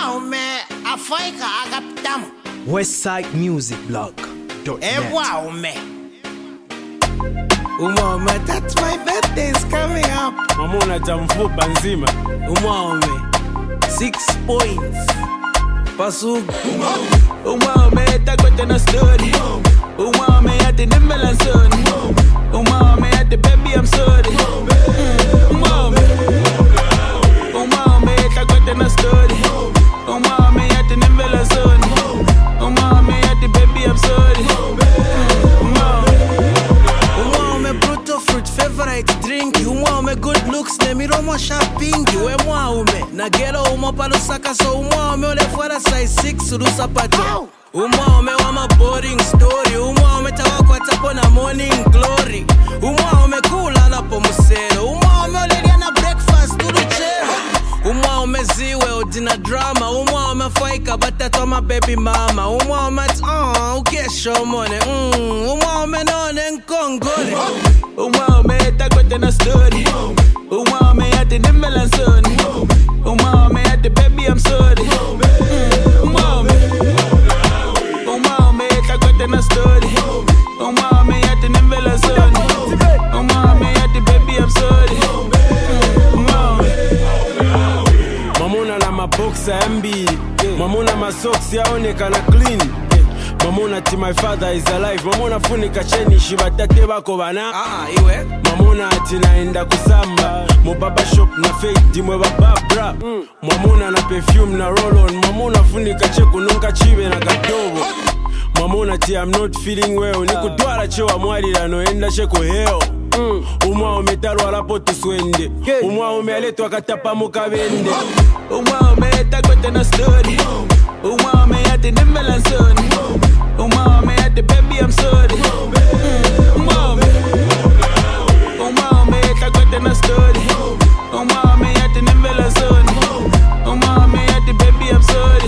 Umwaume Afrika akapitamu Westside Music Blog. Umwaume Umwaume, that's my birthday's coming up. Mamona jamfupa nzima. Umwaume 6 points Pasugu Umwaume takwete na story. Umwaume ati nimbela soni. Umwaume ati baby I'm sorry. Umwaume takwete na story. Umwaume ati nimbela soni. Umwaume ati baby I'm sorry. Umwaume brutal fruit favorite drink. Umwaume good looks ne miromo shopping. We mwaume na gelo umopalusaka so umwaume ole fuera size 6 urusa pato. Umwaume wa ma boring story. Umwaume tawakwa tapo na morning glory. Umwaume kula na pomusero. Umwaume ole na breakfast tuduchero. Umwaume ziwe odina drama. Umwaume faika batatu ma baby mama. Umwaume ukesho mone. Umwaume none nkongole. Umwaume takwete na story. Umwaume ati nimbela soni. Umwaume ati baby I'm sorry. Umwaume takwete na story. Umwaume ati nimbela soni. Umwaume ati baby I'm sorry. Mamona na maboxa MB. Mamona masoksi yaonekana clean. Mamona ti my father is alive. Mamona funika cheni shibatate bako bana. Iwe Mamona ati naenda kusamba. Mobaba shop na fake dimwe bababra. Mamona na perfume na roll on. Mamona funika cheku nunka chive na kadobo. Mamona ti I'm not feeling well. Nikudwala chewa mwalira noenda cheko heo. Umwaume talwa lapo tuswende. Umwaume aletwa katapa mukabende. Umwaume takwete na story. Umwaume ati nimbela soni. Umwaume ati baby I'm sorry. Umwaume takwete na story. Umwaume ati nimbela soni. Umwaume ati baby I'm sorry.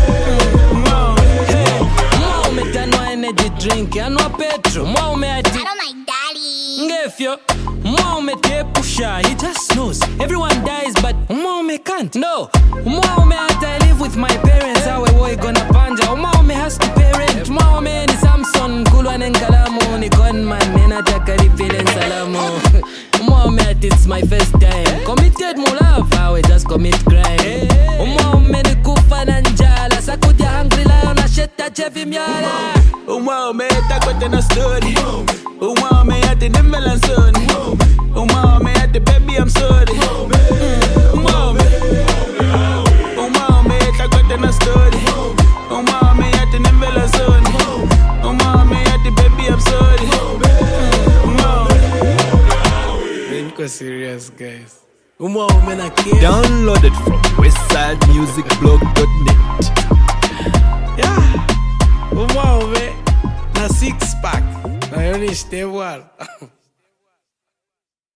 Umwaume tanwa energy drink, anwa petro. Umwaume ati I don't like daddy. ngefyo. Umwaume te pusha, he just knows everyone dies but Umwaume can't. No, Umwaume ati I live with my parents. Awe boy gonna panja. Umwaume has to parent. Umwaume ni Samson, kulwa nengalamu. Ni gunman, nenataka lipile nsalamu. Umwaume ati it's my first time. Committed mo love, awe just commit crime. Umwaume ni kufa na njala. Sakudia hungry lion na sheta chevi myala. Umwaume takwete na story. Umwaume ati nimbela soni. Umwaume ati baby I'm sorry. Umwaume takwete na story. Umwaume ati nimbela soni. Umwaume ati baby I'm sorry. Niko serious guys. Umwaume na care. Downloaded from westsidemusicblog.net. Yeah. Umwaume na 6 pack. Na yoni stable.